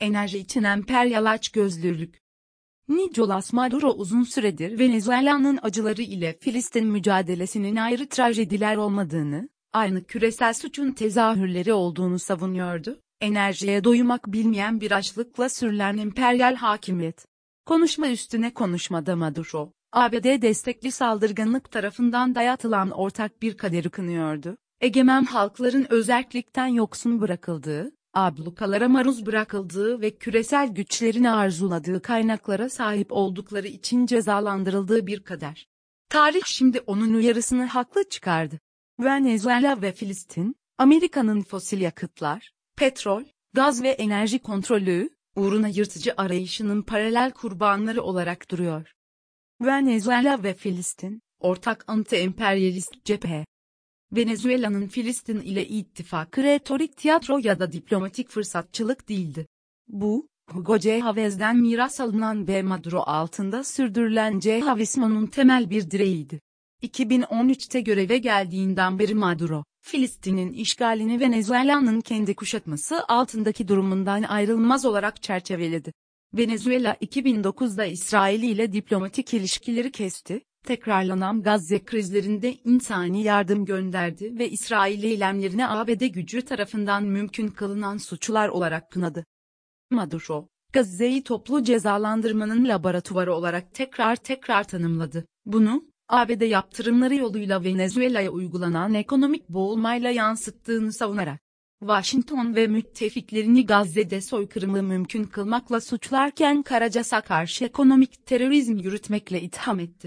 Enerji için emperyal açgözlülük. Nicolás Maduro uzun süredir Venezuela'nın acıları ile Filistin mücadelesinin ayrı trajediler olmadığını, aynı küresel suçun tezahürleri olduğunu savunuyordu. Enerjiye doymak bilmeyen bir açlıkla sürülen emperyal hakimiyet. Konuşma üstüne konuşmada Maduro, ABD destekli saldırganlık tarafından dayatılan ortak bir kaderi kınıyordu. Egemen halkların özerklikten yoksun bırakıldığı, ablukalara maruz bırakıldığı ve küresel güçlerin arzuladığı kaynaklara sahip oldukları için cezalandırıldığı bir kader. Tarih şimdi onun uyarısını haklı çıkardı. Venezuela ve Filistin, Amerika'nın fosil yakıtlar, petrol, gaz ve enerji kontrolü uğruna yırtıcı arayışının paralel kurbanları olarak duruyor. Venezuela ve Filistin, ortak anti-emperyalist cephe. Venezuela'nın Filistin ile ittifakı retorik tiyatro ya da diplomatik fırsatçılık değildi. Bu, Hugo Chávez'den miras alınan ve Maduro altında sürdürülen Chávezismo'nun temel bir direğiydi. 2013'te göreve geldiğinden beri Maduro, Filistin'in işgalini Venezuela'nın kendi kuşatması altındaki durumundan ayrılmaz olarak çerçeveledi. Venezuela 2009'da İsrail ile diplomatik ilişkileri kesti, tekrarlanan Gazze krizlerinde insani yardım gönderdi ve İsrail eylemlerini ABD gücü tarafından mümkün kılınan suçlar olarak kınadı. Maduro, Gazze'yi toplu cezalandırmanın laboratuvarı olarak tekrar tanımladı. Bunu, ABD yaptırımları yoluyla Venezuela'ya uygulanan ekonomik boğulmayla yansıttığını savunarak, Washington ve müttefiklerini Gazze'de soykırımı mümkün kılmakla suçlarken Caracas'a karşı ekonomik terörizm yürütmekle itham etti.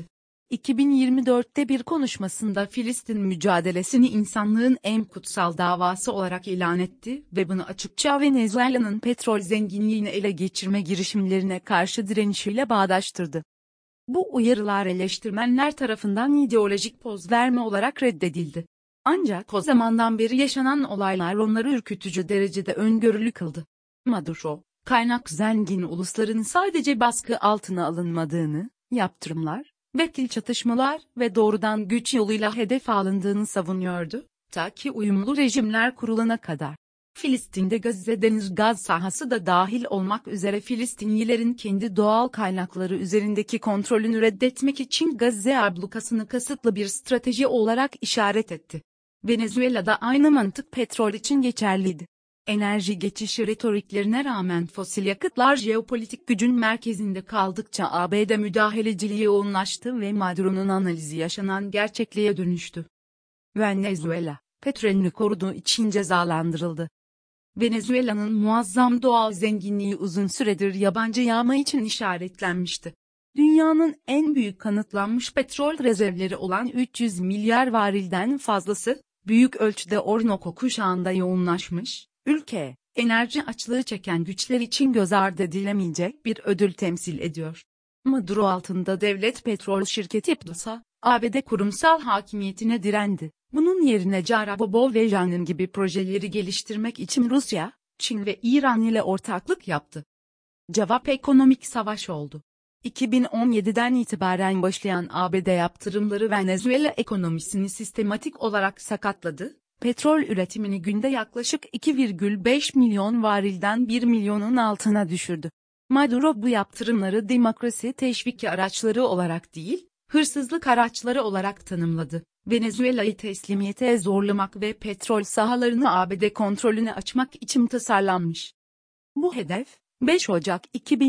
2024'te bir konuşmasında Filistin mücadelesini insanlığın en kutsal davası olarak ilan etti ve bunu açıkça Venezuela'nın petrol zenginliğini ele geçirme girişimlerine karşı direnişiyle bağdaştırdı. Bu uyarılar eleştirmenler tarafından ideolojik poz verme olarak reddedildi. Ancak o zamandan beri yaşanan olaylar onları ürkütücü derecede öngörülü kıldı. Maduro, kaynak zengin ulusların sadece baskı altına alınmadığını, yaptırımlar, vekil çatışmalar ve doğrudan güç yoluyla hedef alındığını savunuyordu, ta ki uyumlu rejimler kurulana kadar. Filistin'de Gazze deniz gaz sahası da dahil olmak üzere Filistinlilerin kendi doğal kaynakları üzerindeki kontrolünü reddetmek için Gazze ablukasını kasıtlı bir strateji olarak işaret etti. Venezuela'da aynı mantık petrol için geçerliydi. Enerji geçişi retoriklerine rağmen fosil yakıtlar jeopolitik gücün merkezinde kaldıkça ABD müdahaleciliği yoğunlaştı ve Maduro'nun analizi yaşanan gerçekliğe dönüştü. Venezuela, petrolünü koruduğu için cezalandırıldı. Venezuela'nın muazzam doğal zenginliği uzun süredir yabancı yağma için işaretlenmişti. Dünyanın en büyük kanıtlanmış petrol rezervleri olan 300 milyar varilden fazlası, büyük ölçüde Orinoco kuşağında yoğunlaşmış, ülke, enerji açlığı çeken güçler için göz ardı edilemeyecek bir ödül temsil ediyor. Maduro altında devlet petrol şirketi PDVSA, ABD kurumsal hakimiyetine direndi. Bunun yerine Carabobo ve Janım gibi projeleri geliştirmek için Rusya, Çin ve İran ile ortaklık yaptı. Cevap ekonomik savaş oldu. 2017'den itibaren başlayan ABD yaptırımları Venezuela ekonomisini sistematik olarak sakatladı, petrol üretimini günde yaklaşık 2,5 milyon varilden 1 milyonun altına düşürdü. Maduro bu yaptırımları demokrasi teşviki araçları olarak değil, hırsızlık araçları olarak tanımladı. Venezuela'yı teslimiyete zorlamak ve petrol sahalarını ABD kontrolüne açmak için tasarlanmış. Bu hedef, 5 Ocak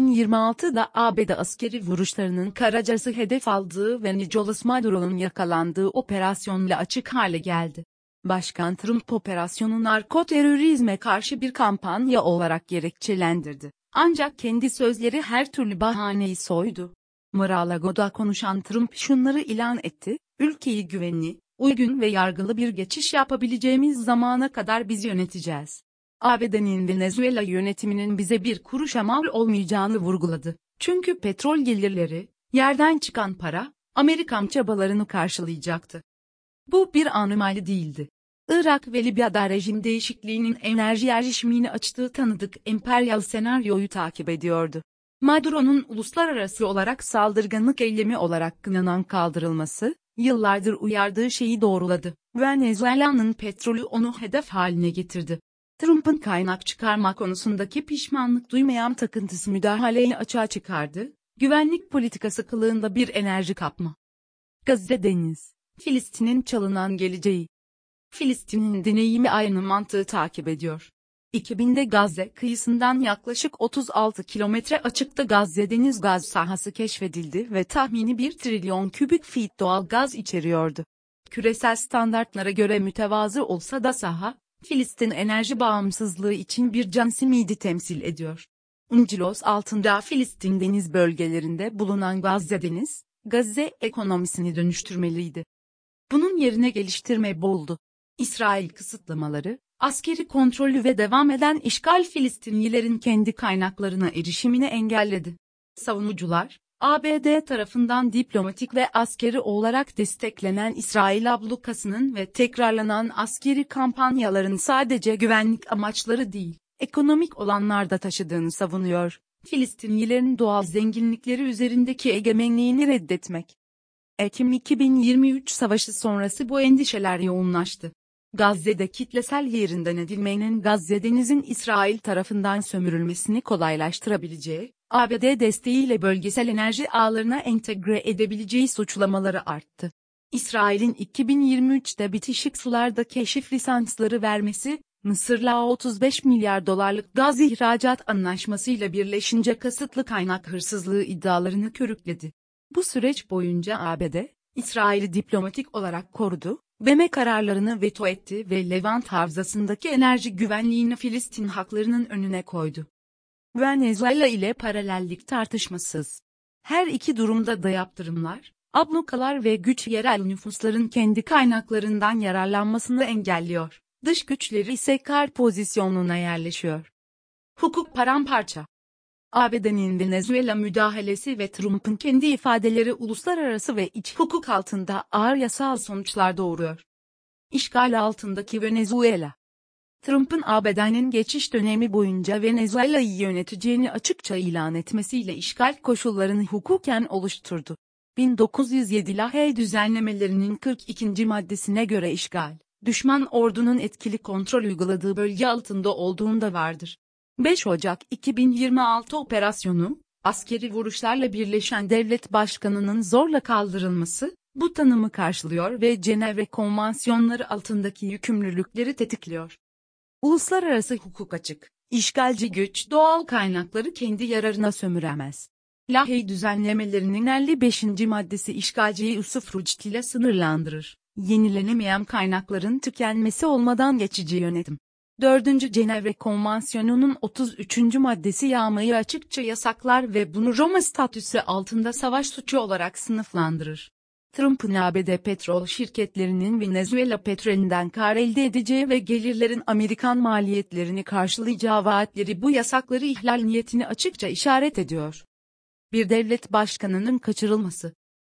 2026'da ABD askeri vuruşlarının Caracas'ı hedef aldığı ve Nicolás Maduro'nun yakalandığı operasyonla açık hale geldi. Başkan Trump operasyonu narkoterörizme karşı bir kampanya olarak gerekçelendirdi. Ancak kendi sözleri her türlü bahaneyi soydu. Mar-a-Lago'da konuşan Trump şunları ilan etti: ülkeyi güvenli, uygun ve yargılı bir geçiş yapabileceğimiz zamana kadar biz yöneteceğiz. ABD'nin Venezuela yönetiminin bize bir kuruşa mal olmayacağını vurguladı. Çünkü petrol gelirleri, yerden çıkan para, Amerikan çabalarını karşılayacaktı. Bu bir anomali değildi. Irak ve Libya'da rejim değişikliğinin enerji erişimini açtığı tanıdık emperyal senaryoyu takip ediyordu. Maduro'nun uluslararası olarak saldırganlık eylemi olarak kınanan kaldırılması, yıllardır uyardığı şeyi doğruladı. Venezuela'nın petrolü onu hedef haline getirdi. Trump'ın kaynak çıkarma konusundaki pişmanlık duymayan takıntısı müdahaleyi açığa çıkardı, güvenlik politikası kılığında bir enerji kapma. Gazze Deniz, Filistin'in çalınan geleceği. Filistin'in deneyimi aynı mantığı takip ediyor. 2000'de Gazze kıyısından yaklaşık 36 kilometre açıkta Gazze Deniz gaz sahası keşfedildi ve tahmini 1 trilyon kübik feet doğal gaz içeriyordu. Küresel standartlara göre mütevazı olsa da saha, Filistin enerji bağımsızlığı için bir can simidi temsil ediyor. UNCLOS altında Filistin deniz bölgelerinde bulunan Gazze Deniz, Gazze ekonomisini dönüştürmeliydi. Bunun yerine geliştirme buldu. İsrail kısıtlamaları, askeri kontrolü ve devam eden işgal Filistinlilerin kendi kaynaklarına erişimini engelledi. Savunucular, ABD tarafından diplomatik ve askeri olarak desteklenen İsrail ablukasının ve tekrarlanan askeri kampanyaların sadece güvenlik amaçları değil, ekonomik olanlarda taşıdığını savunuyor. Filistinlilerin doğal zenginlikleri üzerindeki egemenliğini reddetmek. Ekim 2023 savaşı sonrası bu endişeler yoğunlaştı. Gazze'de kitlesel yerinden edilmenin Gazze Deniz'in İsrail tarafından sömürülmesini kolaylaştırabileceği, ABD desteğiyle bölgesel enerji ağlarına entegre edebileceği suçlamaları arttı. İsrail'in 2023'te bitişik sularda keşif lisansları vermesi, Mısır'la 35 milyar dolarlık gaz ihracat anlaşmasıyla birleşince kasıtlı kaynak hırsızlığı iddialarını körükledi. Bu süreç boyunca ABD, İsrail'i diplomatik olarak korudu, BM kararlarını veto etti ve Levant Havzası'ndaki enerji güvenliğini Filistin haklarının önüne koydu. Venezuela ile paralellik tartışmasız. Her iki durumda da yaptırımlar, ablukalar ve güç yerel nüfusların kendi kaynaklarından yararlanmasını engelliyor. Dış güçleri ise kar pozisyonuna yerleşiyor. Hukuk paramparça. ABD'nin Venezuela müdahalesi ve Trump'ın kendi ifadeleri uluslararası ve iç hukuk altında ağır yasal sonuçlar doğuruyor. İşgal altındaki Venezuela. Trump'ın ABD'nin geçiş dönemi boyunca Venezuela'yı yöneteceğini açıkça ilan etmesiyle işgal koşullarını hukuken oluşturdu. 1907 Lahey düzenlemelerinin 42. maddesine göre işgal, düşman ordunun etkili kontrol uyguladığı bölge altında olduğunda vardır. 5 Ocak 2026 operasyonu, askeri vuruşlarla birleşen devlet başkanının zorla kaldırılması, bu tanımı karşılıyor ve Cenevre Konvansiyonları altındaki yükümlülükleri tetikliyor. Uluslararası hukuk açık, işgalci güç doğal kaynakları kendi yararına sömüremez. Lahey düzenlemelerinin 55. maddesi işgalciyi usufruct ile sınırlandırır. Yenilenemeyen kaynakların tükenmesi olmadan geçici yönetim. 4. Cenevre Konvansiyonu'nun 33. maddesi yağmayı açıkça yasaklar ve bunu Roma statüsü altında savaş suçu olarak sınıflandırır. Trump'ın ABD petrol şirketlerinin Venezuela petrolünden kar elde edeceği ve gelirlerin Amerikan maliyetlerini karşılayacağı vaatleri bu yasakları ihlal niyetini açıkça işaret ediyor. Bir devlet başkanının kaçırılması.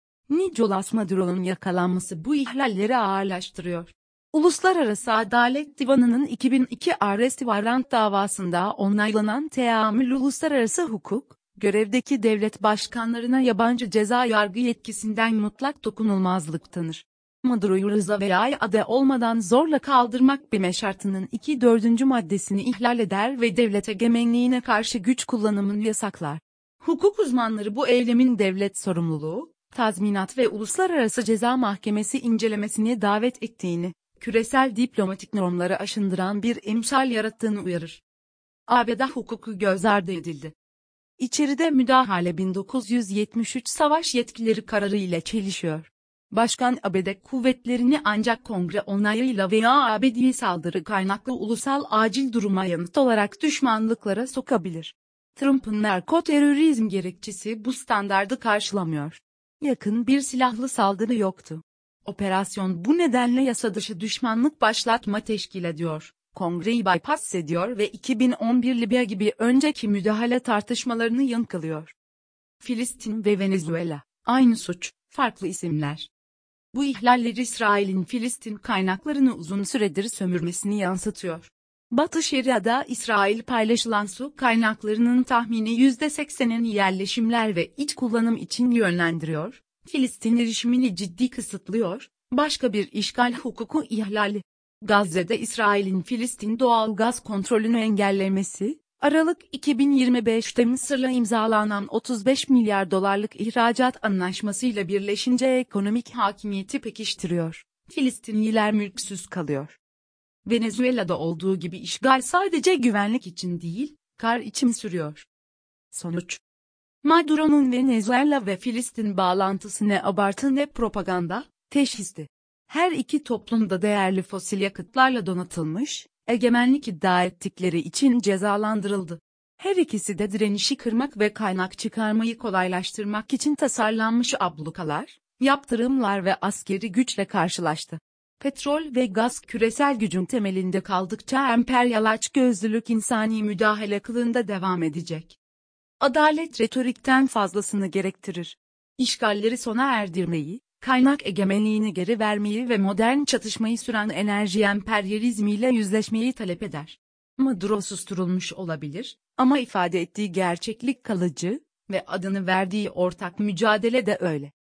Nicolás Maduro'nun yakalanması bu ihlalleri ağırlaştırıyor. Uluslararası Adalet Divanı'nın 2002 arrest warrant davasında onaylanan teamül uluslararası hukuk, görevdeki devlet başkanlarına yabancı ceza yargı yetkisinden mutlak dokunulmazlık tanır. Maduro'yu rıza veya iade olmadan zorla kaldırmak BM şartının 2-4. maddesini ihlal eder ve devlet egemenliğine karşı güç kullanımını yasaklar. Hukuk uzmanları bu eylemin devlet sorumluluğu, tazminat ve Uluslararası Ceza Mahkemesi incelemesine davet ettiğini, küresel diplomatik normları aşındıran bir emsal yarattığını uyarır. ABD hukuku göz ardı edildi. İçeride müdahale 1973 savaş yetkileri kararı ile çelişiyor. Başkan ABD kuvvetlerini ancak kongre onayıyla veya ABD saldırı kaynaklı ulusal acil duruma yanıt olarak düşmanlıklara sokabilir. Trump'ın narkoterörizm gerekçesi bu standardı karşılamıyor. Yakın bir silahlı saldırı yoktu. Operasyon bu nedenle yasadışı düşmanlık başlatma teşkil ediyor, Kongreyi bypass ediyor ve 2011 Libya gibi önceki müdahale tartışmalarını yankılıyor. Filistin ve Venezuela, aynı suç, farklı isimler. Bu ihlaller İsrail'in Filistin kaynaklarını uzun süredir sömürmesini yansıtıyor. Batı Şeria'da İsrail paylaşılan su kaynaklarının tahmini %80'ini yerleşimler ve iç kullanım için yönlendiriyor, Filistin erişimini ciddi kısıtlıyor, başka bir işgal hukuku ihlali. Gazze'de İsrail'in Filistin doğal gaz kontrolünü engellemesi, Aralık 2025'te Mısır'la imzalanan 35 milyar dolarlık ihracat anlaşmasıyla birleşince ekonomik hakimiyeti pekiştiriyor. Filistinliler mülksüz kalıyor. Venezuela'da olduğu gibi işgal sadece güvenlik için değil, kar için sürüyor. Sonuç: Maduro'nun Venezuela ve Filistin bağlantısı ne abartı ne propaganda, teşhisti. Her iki toplumda değerli fosil yakıtlarla donatılmış, egemenlik iddia ettikleri için cezalandırıldı. Her ikisi de direnişi kırmak ve kaynak çıkarmayı kolaylaştırmak için tasarlanmış ablukalar, yaptırımlar ve askeri güçle karşılaştı. Petrol ve gaz küresel gücün temelinde kaldıkça emperyal açgözlülük insani müdahale kılığında devam edecek. Adalet retorikten fazlasını gerektirir. İşgalleri sona erdirmeyi, kaynak egemenliğini geri vermeyi ve modern çatışmayı süren enerji emperyalizmiyle yüzleşmeyi talep eder. Maduro susturulmuş olabilir, ama ifade ettiği gerçeklik kalıcı ve adını verdiği ortak mücadele de öyle.